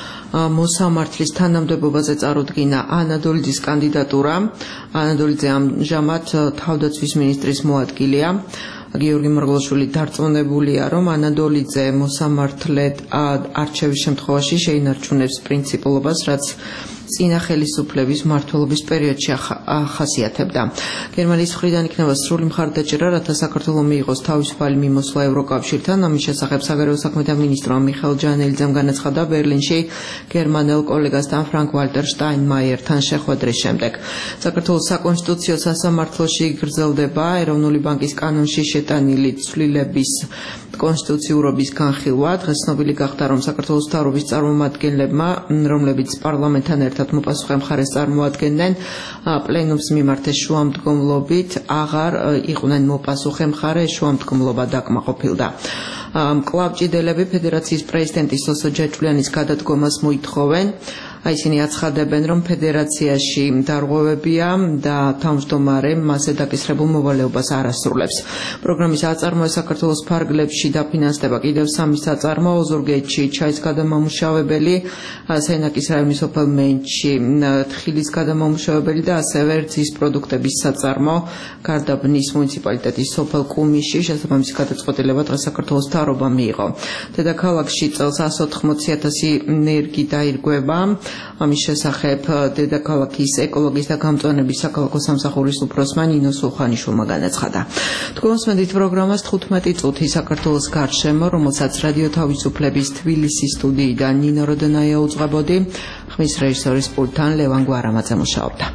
მოსამართლის თანამდებობაზე წარუდგინა ანა დოლიძის კანდიდატურა. ანა დოლიძე ამჟამად თავდაცვის მინისტრის მოადგილეა. გიორგი მარგველაშვილი დარწმუნებულია, რომ ანა დოლიძე მოსამართლედ არჩევის შემთხვევაში შეინარჩუნებს პრინციპულობას, რაც წინა ხელისუფლების მმართველობის პერიოდში ახასიათებდა. გერმანიის მხრიდან იქნება სრული მხარდაჭერა, რათა საქართველოს მიიღოს თავისუფალი მიმოსვლა ევროკავშირთან. ამის შესახებ საგარეო საქმეთა მინისტრმა მიხეილ ჯანელიძემ განაცხადა ბერლინში გერმანელ კოლეგასთან ფრანკ ვალტერ შტაინმაიერთან შეხვედრის შემდეგ. საქართველოს საკონსტიტუციო სასამართლოში გრძელდება ეროვნული ბანკის კანონში შეტანილი ცვლილების კონსტიტუციურობის განხილვა. დღეს ცნობილი გახდა, რომ საქართველოს მთავრობის წარმომადგენლებმა, რომლებიც პარლამენტთან ერთად მოპასუხე მხარეს წარმოადგენდნენ. პლენუმს მიმართეს შუამდგომლობით, აღარ იყვნენ მოპასუხე მხარე, შუამდგომლობა დაკმაყოფილდა. მკლავჭიდელები ფედერაციის პრეზიდენტის ოსო ჯაჭვლიანის გადადგომას მოითხოვენ. ისინი აცხადებენ, რომ ფედერაციაში დარღვევებია და თავმჯდომარე მასზე დაკისრებულ მოვალეობას არ ასრულებს. პროგრამის აწარმოა საქართველოს ფარგლებში დაფინანსდება კიდევ სამი საწარმოო, ზურგეთში ჩაის გადამამუშავებელი, სენაკის რაიონის სოფელ მენჩში თხილის გადამამუშავებელი და ასევე რძის პროდუქტების საწარმოო, გარდა ბნის მუნიციპალიტეტის სოფელ კუმიში შესაბამისი გადაწყვეტილება დღეს საქართველოს მთავრობამ მიიღო. დედაქალაქში წელს εκατს ოთხმოცი ათასი ნერგი დაირღვევა. ამის შესახებ დედაქალაქის ეკოლოგიის და გამწვანების საქალაქო სამსახურის უფროსმა ნინო სულხანიშვილმა განაცხადა. თქვენსმენდით პროგრამას თხუთმეტი წუთი საქართველოს გარშემო, რომელსაც რადიო თავისუფლების თბილისის სტუდიიდან ნინო როდონაია უძღვებოდი, ხმის რეჟისორის პულტთან ლევან გვარამაძე მუშაობდა.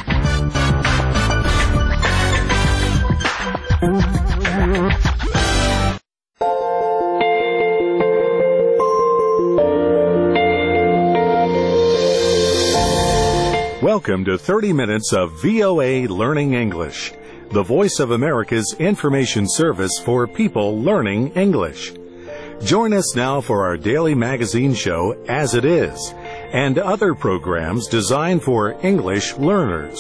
Welcome to thirty minutes of V O A Learning English, the voice of America's information service for people learning English. Join us now for our daily magazine show, As It Is, and other programs designed for English learners.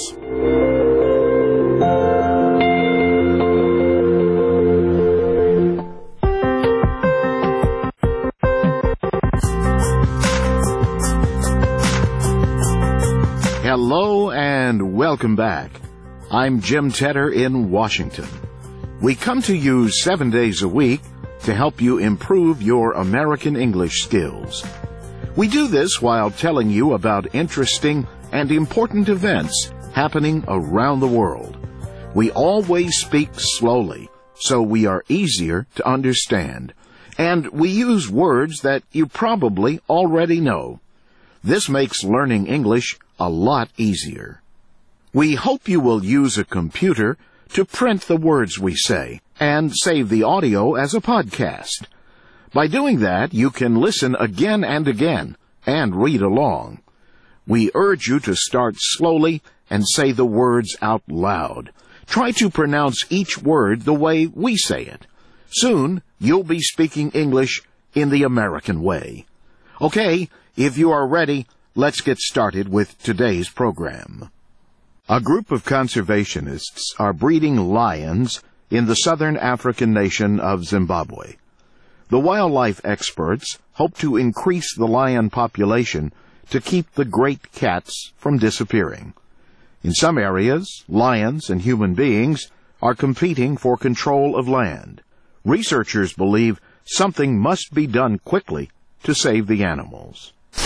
Hello and welcome back. I'm Jim Tedder in Washington. We come to you seven days a week to help you improve your American English skills. We do this while telling you about interesting and important events happening around the world. We always speak slowly, so we are easier to understand, and we use words that you probably already know. This makes learning English a lot easier. We hope you will use a computer to print the words we say and save the audio as a podcast. By doing that, you can listen again and again and read along. We urge you to start slowly and say the words out loud. Try to pronounce each word the way we say it. Soon, you'll be speaking English in the American way. Okay, if you are ready, let's get started with today's program. A group of conservationists are breeding lions in the southern African nation of Zimbabwe. The wildlife experts hope to increase the lion population to keep the great cats from disappearing. In some areas, lions and human beings are competing for control of land. Researchers believe something must be done quickly to save the animals.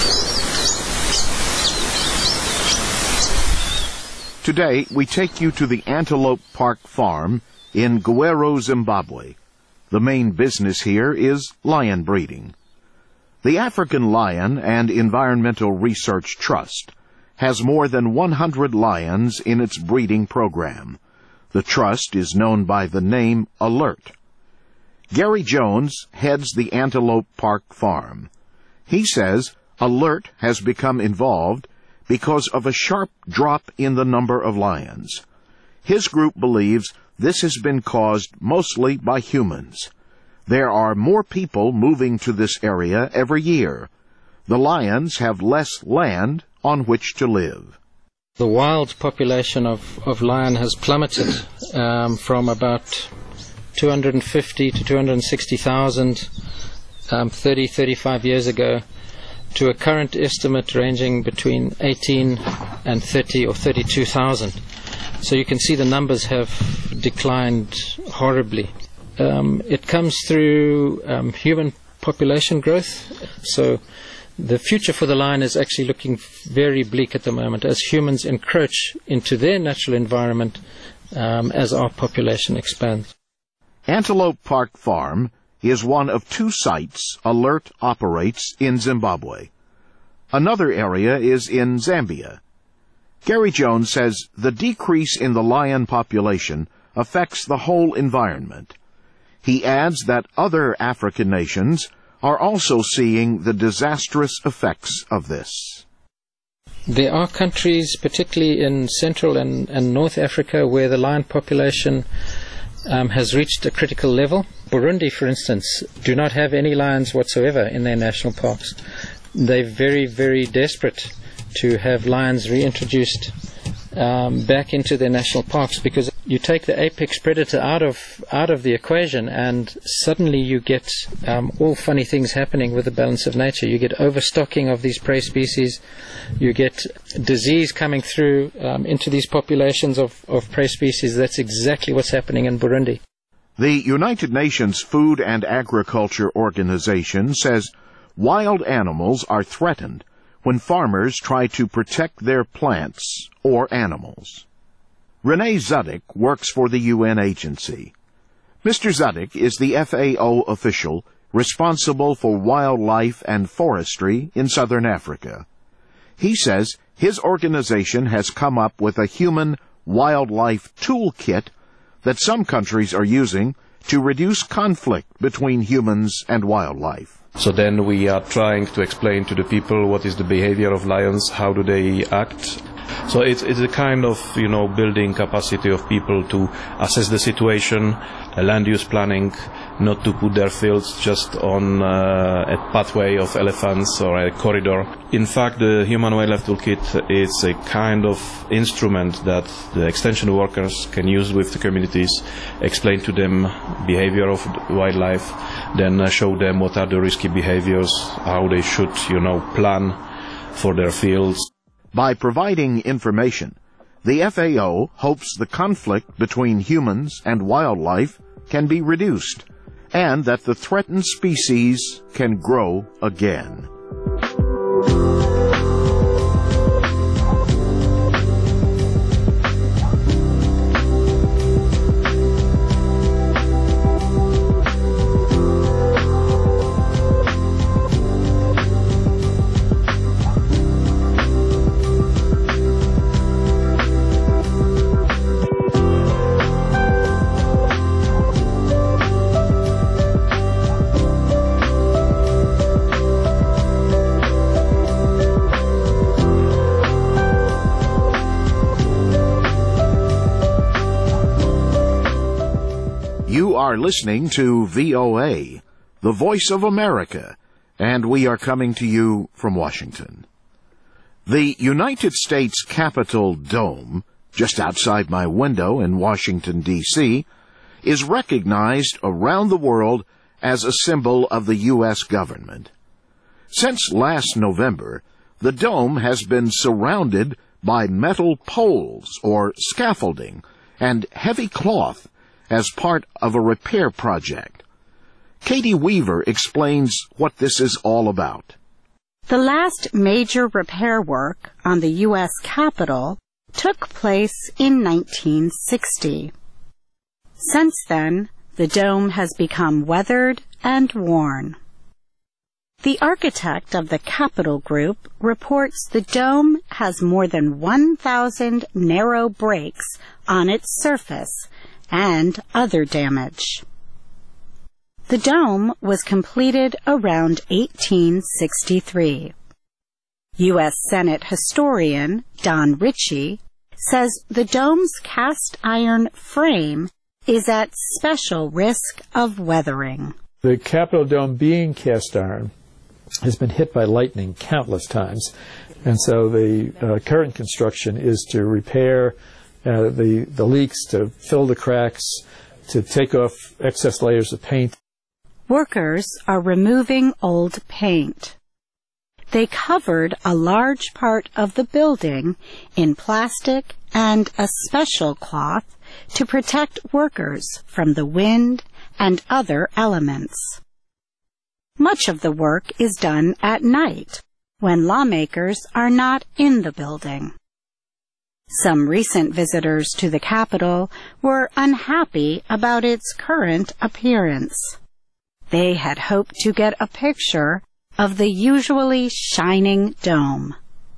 Today, we take you to the Antelope Park Farm in Guero, Zimbabwe. The main business here is lion breeding. The African Lion and Environmental Research Trust has more than one hundred lions in its breeding program. The trust is known by the name Alert. Gary Jones heads the Antelope Park Farm. He says Alert has become involved because of a sharp drop in the number of lions. His group believes this has been caused mostly by humans. There are more people moving to this area every year. The lions have less land on which to live. The wild population of, of lion has plummeted um, from about two hundred fifty to two hundred sixty thousand um, thirty, thirty-five years ago to a current estimate ranging between eighteen and thirty or thirty-two thousand. So you can see the numbers have declined horribly. Um, it comes through um, human population growth. So the future for the lion is actually looking very bleak at the moment as humans encroach into their natural environment um, as our population expands. Antelope Park Farm is one of two sites Alert operates in Zimbabwe. Another area is in Zambia. Gary Jones says the decrease in the lion population affects the whole environment. He adds that other African nations are also seeing the disastrous effects of this. There are countries, particularly in Central and, and North Africa, where the lion population um, has reached a critical level. Burundi, for instance, do not have any lions whatsoever in their national parks. They're very, very desperate to have lions reintroduced um, back into their national parks, because you take the apex predator out of out of the equation and suddenly you get um, all funny things happening with the balance of nature. You get overstocking of these prey species, you get disease coming through um, into these populations of, of prey species. That's exactly what's happening in Burundi. The United Nations Food and Agriculture Organization says wild animals are threatened when farmers try to protect their plants or animals. Renee Zudik works for the U N agency. Mister Zudik is the F A O official responsible for wildlife and forestry in southern Africa. He says his organization has come up with a human wildlife toolkit that some countries are using to reduce conflict between humans and wildlife. So then we are trying to explain to the people what is the behavior of lions, how do they act. So it's, it's a kind of, you know, building capacity of people to assess the situation, uh, land use planning, not to put their fields just on uh, a pathway of elephants or a corridor. In fact, the Human Wildlife Toolkit is a kind of instrument that the extension workers can use with the communities, explain to them behavior of wildlife, then uh, show them what are the risky behaviors, how they should, you know, plan for their fields. By providing information, the F A O hopes the conflict between humans and wildlife can be reduced, and that the threatened species can grow again. You are listening to V O A, the Voice of America, and we are coming to you from Washington. The United States Capitol Dome, just outside my window in Washington, D C, is recognized around the world as a symbol of the U S government. Since last November, the dome has been surrounded by metal poles or scaffolding and heavy cloth as part of a repair project. Katie Weaver explains what this is all about. The last major repair work on the U S Capitol took place in nineteen sixty. Since then, the dome has become weathered and worn. The architect of the Capitol Group reports the dome has more than one thousand narrow breaks on its surface and other damage. The dome was completed around eighteen sixty-three. U S Senate historian Don Ritchie says the dome's cast iron frame is at special risk of weathering. The Capitol Dome, being cast iron, has been hit by lightning countless times, and so the uh, current construction is to repair Uh, the, the leaks, to fill the cracks, to take off excess layers of paint. Workers are removing old paint. They covered a large part of the building in plastic and a special cloth to protect workers from the wind and other elements. Much of the work is done at night, when lawmakers are not in the building. Some recent visitors to the Capitol were unhappy about its current appearance. They had hoped to get a picture of the usually shining dome.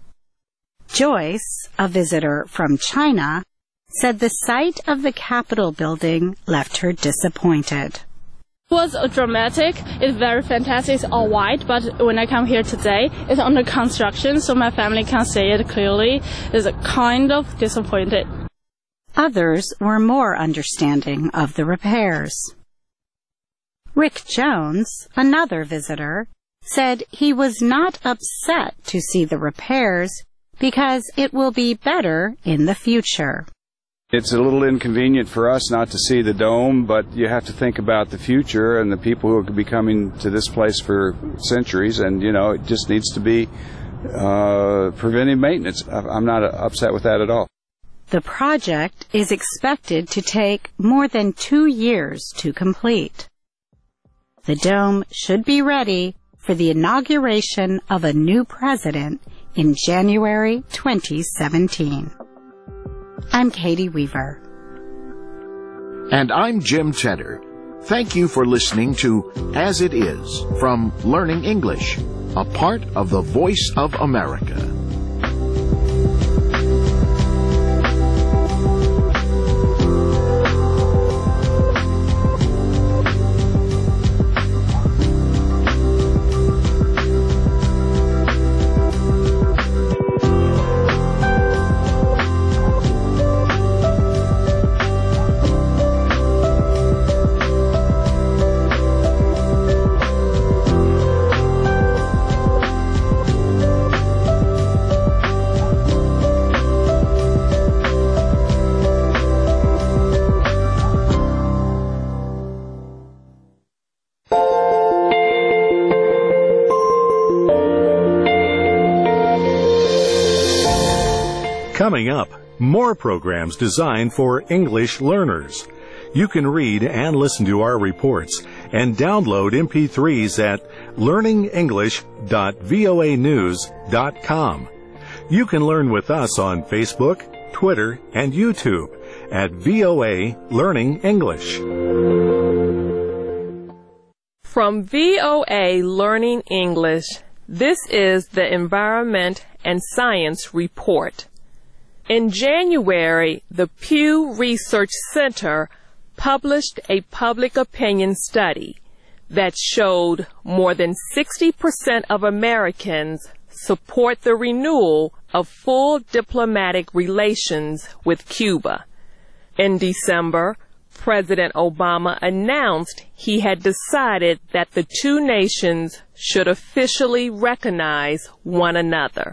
Joyce, a visitor from China, said the sight of the Capitol building left her disappointed. It was dramatic. It's very fantastic. It's all white, but when I come here today, it's under construction, so my family can't see it clearly. It's kind of disappointed. Others were more understanding of the repairs. Rick Jones, another visitor, said he was not upset to see the repairs because it will be better in the future. It's a little inconvenient for us not to see the dome, but you have to think about the future and the people who could be coming to this place for centuries, and, you know, it just needs to be uh, preventive maintenance. I'm not upset with that at all. The project is expected to take more than two years to complete. The dome should be ready for the inauguration of a new president in January twenty seventeen. I'm Katie Weaver. And I'm Jim Tedder. Thank you for listening to As It Is from Learning English, a part of the Voice of America. Coming up, more programs designed for English learners. You can read and listen to our reports and download M P threes at learning english dot voa news dot com. You can learn with us on Facebook, Twitter, and YouTube at V O A Learning English. From V O A Learning English, this is the Environment and Science Report. In January, the Pew Research Center published a public opinion study that showed more than sixty percent of Americans support the renewal of full diplomatic relations with Cuba. In December, President Obama announced he had decided that the two nations should officially recognize one another.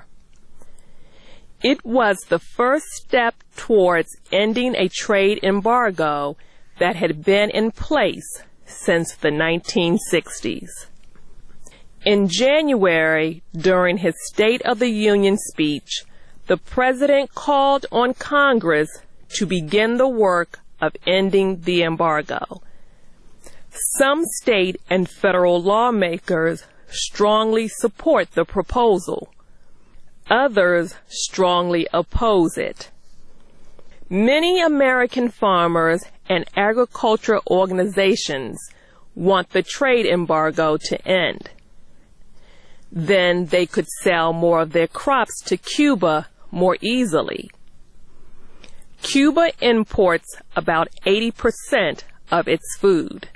It was the first step towards ending a trade embargo that had been in place since the nineteen sixties. In January, during his State of the Union speech, the President called on Congress to begin the work of ending the embargo. Some state and federal lawmakers strongly support the proposal. Others strongly oppose it. Many American farmers and agricultural organizations want the trade embargo to end. Then they could sell more of their crops to Cuba more easily. Cuba imports about eighty percent of its food.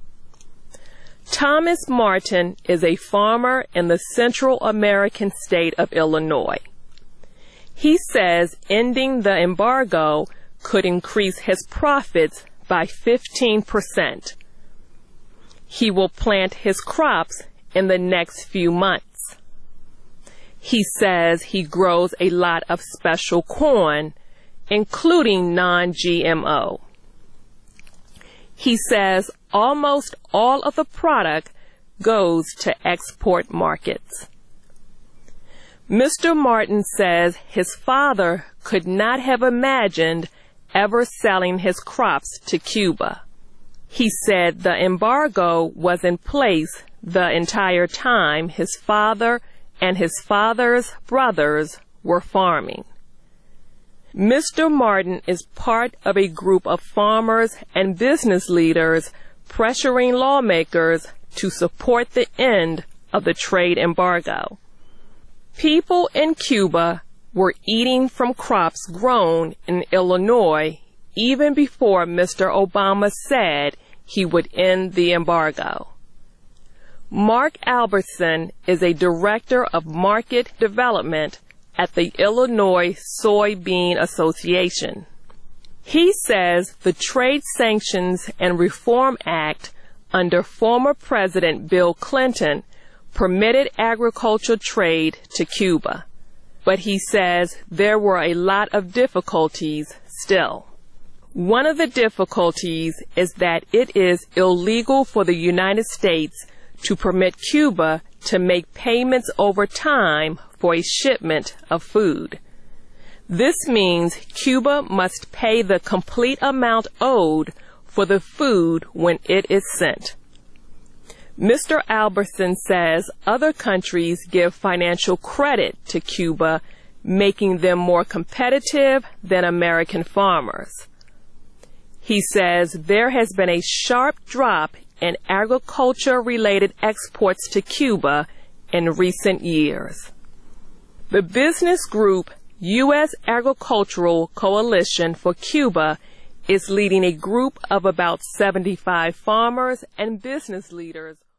Thomas Martin is a farmer in the Central American state of Illinois. He says ending the embargo could increase his profits by fifteen percent. He will plant his crops in the next few months. He says he grows a lot of special corn, including non G M O. He says almost all of the product goes to export markets. Mister Martin says his father could not have imagined ever selling his crops to Cuba. He said the embargo was in place the entire time his father and his father's brothers were farming. Mister Martin is part of a group of farmers and business leaders pressuring lawmakers to support the end of the trade embargo. People in Cuba were eating from crops grown in Illinois even before Mister Obama said he would end the embargo. Mark Albertson is a director of market development at the Illinois Soybean Association. He says the Trade Sanctions and Reform Act under former President Bill Clinton permitted agricultural trade to Cuba, but he says there were a lot of difficulties still. One of the difficulties is that it is illegal for the United States to permit Cuba to make payments over time for a shipment of food. This means Cuba must pay the complete amount owed for the food when it is sent. Mister Albertson says other countries give financial credit to Cuba, making them more competitive than American farmers. He says there has been a sharp drop in agriculture-related exports to Cuba in recent years. The business group U S Agricultural Coalition for Cuba is leading a group of about seventy-five farmers and business leaders